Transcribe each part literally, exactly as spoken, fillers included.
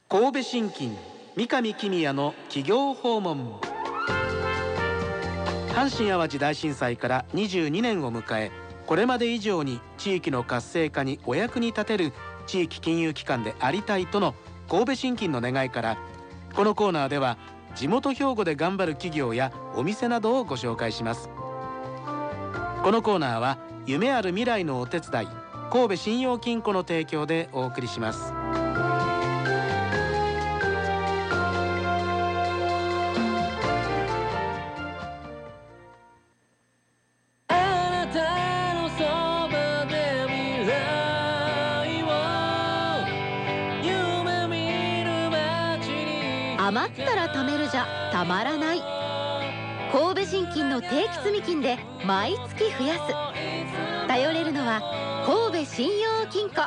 神戸信金三上公也の企業訪問。阪神・淡路大震災からにじゅうにねんを迎え、これまで以上に地域の活性化にお役に立てる地域金融機関でありたいとの神戸信金の願いから、このコーナーでは地元兵庫で頑張る企業やお店などをご紹介します。このコーナーは夢ある未来のお手伝い、神戸信用金庫の提供でお送りします。 余ったら貯めるじゃたまらない。神戸信金の定期積金で毎月増やす。頼れるのは神戸信用金庫。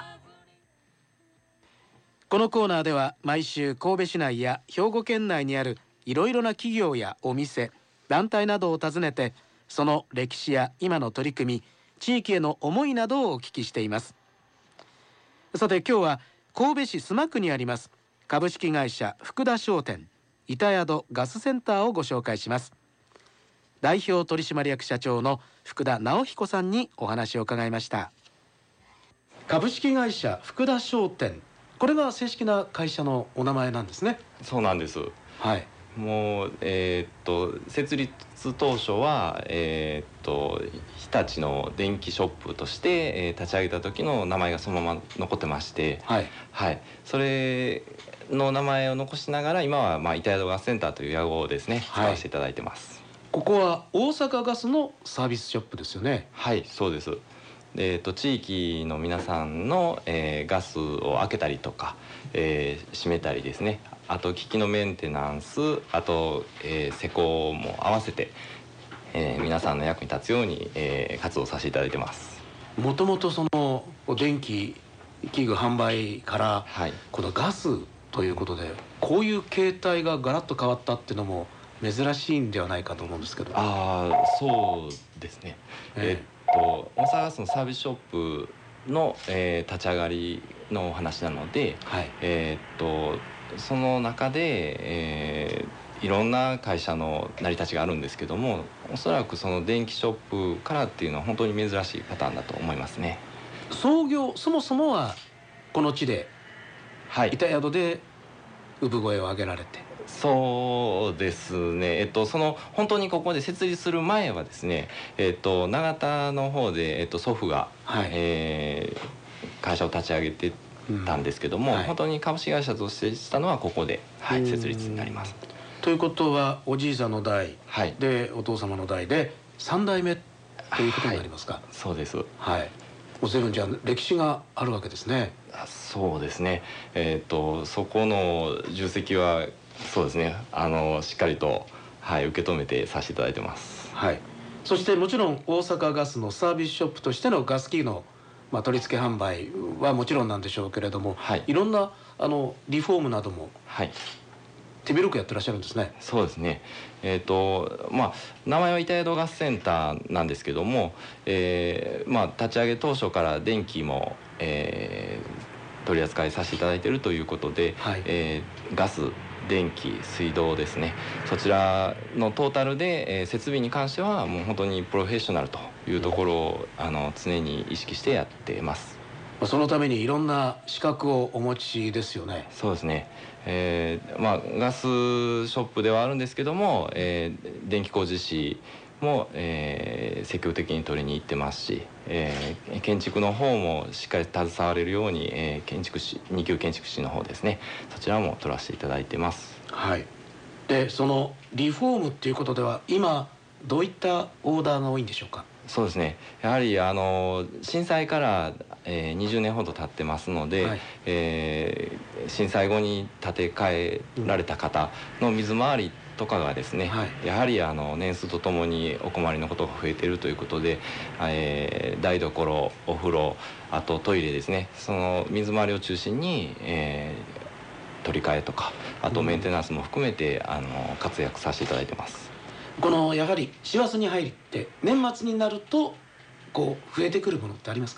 このコーナーでは毎週神戸市内や兵庫県内にあるいろいろな企業やお店、団体などを訪ねて、その歴史や今の取り組み、地域への思いなどをお聞きしています。さて今日は神戸市須磨区にあります株式会社福田商店板宿ガスセンターをご紹介します。代表取締役社長の福田直彦さんにお話を伺いました。株式会社福田商店、これが正式な会社のお名前なんですね。 そうなんです。 はい。 もうえー、っと設立当初はえー、っと日立の電気ショップとして、えー、立ち上げた時の名前がそのまま残ってまして、 はい、 はい、それの名前を残しながら今はまあ板宿ガスセンターという屋号をですね、使わせていただいてます。 ここは大阪ガスのサービスショップですよね。 はい、そうです。で、えー、と地域の皆さんの、えー、ガスを開けたりとか、えー、閉めたりですね、あと機器のメンテナンス、あと、えー、施工も合わせて、えー、皆さんの役に立つように、えー、活動させていただいてます。もともとその電気器具販売から、はい、このガスということでこういう形態がガラッと変わったっていうのも珍しいんではないかと思うんですけど。 ああ、そうですね。えー、っと大阪ガスのサービスショップの、えー、立ち上がりのお話なので、はい、えー、っとその中で、えー、いろんな会社の成り立ちがあるんですけども、おそらくその電気ショップからっていうのは本当に珍しいパターンだと思いますね。 創業そもそもはこの地で、はい、板宿で産声を上げられて。 そうですね、えっと、その本当にここで設立する前はですね、えっと、長田の方で、えっと、祖父が、はい、えー、会社を立ち上げてたんですけども、うん、はい、本当に株式会社としてしたのはここで、はい、設立になります。 ということはおじいさんの代、はい、でお父様の代でさん代目ということになりますか。はい、 そうです。 はい、もう随分じゃあ歴史があるわけですね。 そうですね、えー、とそこの重責はそうですね、あのしっかりと、はい、受け止めてさせていただいてます。 はい、そしてもちろん大阪ガスのサービスショップとしてのガス機の、まあ、取り付け販売はもちろんなんでしょうけれども、はい、いろんなあのリフォームなども、はい、手広くやってらっしゃるんですね。 そうですね、えーとまあ、名前は板宿ガスセンターなんですけども、えーまあ、立ち上げ当初から電気も、えー、取り扱いさせていただいているということで、はい、えー、ガス、電気、水道ですね、そちらのトータルで、えー、設備に関してはもう本当にプロフェッショナルというところを、うん、あの常に意識してやっています。 そのためにいろんな資格をお持ちですよね。 そうですね、えーまあ、ガスショップではあるんですけども、えー、電気工事士も、えー、積極的に取りに行ってますし、えー、建築の方もしっかり携われるように、えー、建築士に級建築士の方ですね、そちらも取らせていただいてます。 はい、でそのリフォームっていうことでは今どういったオーダーが多いんでしょうか。 そうですね、やはりあの震災から、えー、にじゅうねんほど経ってますので、はい、えー、震災後に建て替えられた方の水回りとかがですね、はい、やはりあの年数とともにお困りのことが増えているということで、えー、台所、お風呂、あとトイレですね、その水回りを中心に、えー、取り替えとか、あとメンテナンスも含めて、うん、あの活躍させていただいてます。 このやはり師走に入って年末になるとこう増えてくるものってありますか。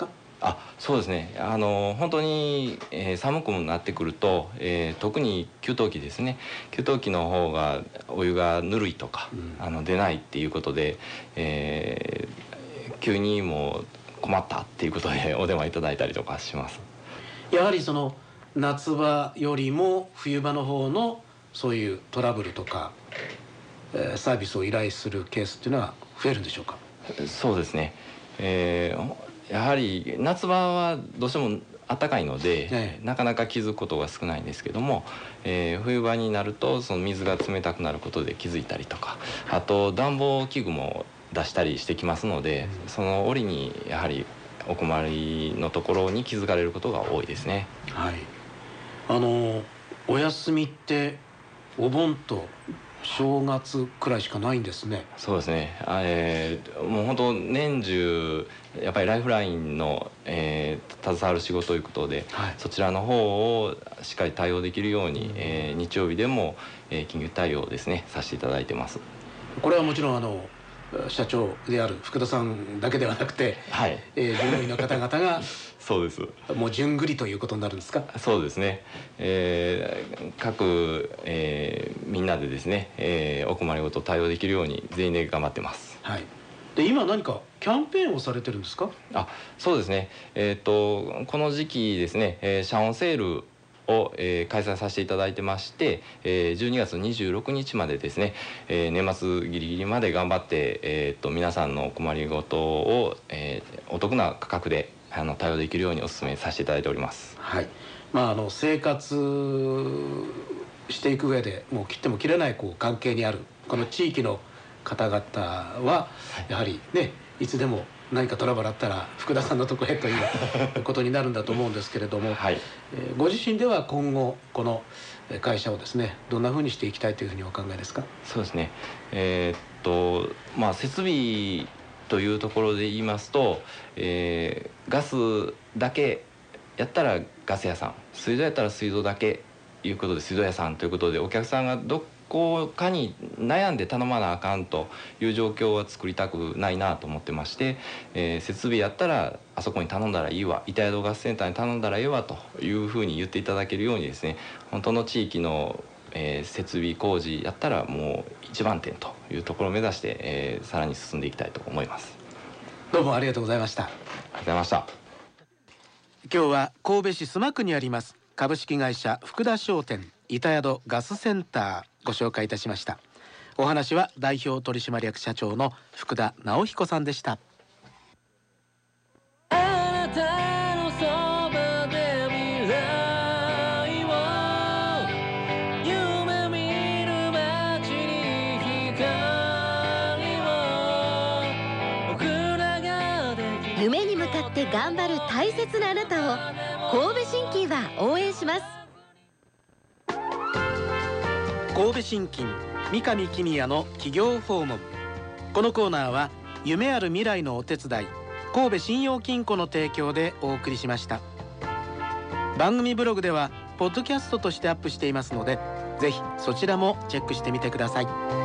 あ、そうですね。あの本当に、えー、寒くなってくると、えー、特に給湯器ですね。給湯器の方がお湯がぬるいとか、うん、あの出ないっていうことで、えー、急にもう困ったっていうことでお電話いただいたりとかします。 やはりその夏場よりも冬場の方のそういうトラブルとか、えー、サービスを依頼するケースっていうのは増えるんでしょうか？ そうですね。えーやはり夏場はどうしても暖かいので、ええ、なかなか気づくことが少ないんですけども、えー、冬場になるとその水が冷たくなることで気づいたりとか、あと暖房器具も出したりしてきますので、うん、その折にやはりお困りのところに気づかれることが多いですね。 はい、あのお休みってお盆と正月くらいしかないんですね。 そうですね。えー、もう本当年中やっぱりライフラインの、えー、携わる仕事ということで、はい、そちらの方をしっかり対応できるように、うん、えー、日曜日でも、えー、緊急対応ですねさせていただいてます。 これはもちろんあの社長である福田さんだけではなくて、はい、えー、従業員の方々がそうです。 もう順繰りということになるんですか？ そうですね。えー、各、えー、みんなでですね、えー、お困りごと対応できるように全員で頑張ってます。 はい。で今何かキャンペーンをされてるんですか？ あ、そうですね。えっとこの時期ですね、えー、社温セールを、えー、開催させていただいてまして、えー、じゅうにがつにじゅうろくにちまでですね、えー、年末ギリギリまで頑張って、えー、っと皆さんのお困りごとを、えー、お得な価格であの対応できるようにお勧めさせていただいております。 はい。まああの生活していく上でもう切っても切れないこう関係にあるこの地域の方々はやはりね、いつでも何かトラブルあったら福田さんのとこへということになるんだと思うんですけれども、はい、えー、ご自身では今後この会社をですねどんなふうにしていきたいというふうにお考えですか？ そうですね。えー、っとまあ設備というところで言いますと、えー、ガスだけやったらガス屋さん、水道やったら水道だけいうことで水道屋さんということで、お客さんがどこかに悩んで頼まなあかんという状況は作りたくないなと思ってまして、えー、設備やったらあそこに頼んだらいいわ、板宿ガスセンターに頼んだらいいわというふうに言っていただけるようにですね、本当の地域のえー、設備工事やったらもう一番点というところを目指して、えー、さらに進んでいきたいと思います。 どうもありがとうございました。 ありがとうございました。 今日は神戸市須磨区にあります株式会社福田商店板宿ガスセンターご紹介いたしました。お話は代表取締役社長の福田直彦さんでした。あなたのそばで未来を夢見る街に光を僕らができる。 夢に向かって頑張る大切なあなたを神戸信金は応援します。 神戸信金三上公也の企業訪問。このコーナーは夢ある未来のお手伝い神戸信用金庫の提供でお送りしました。番組ブログではポッドキャストとしてアップしていますので、ぜひそちらもチェックしてみてください。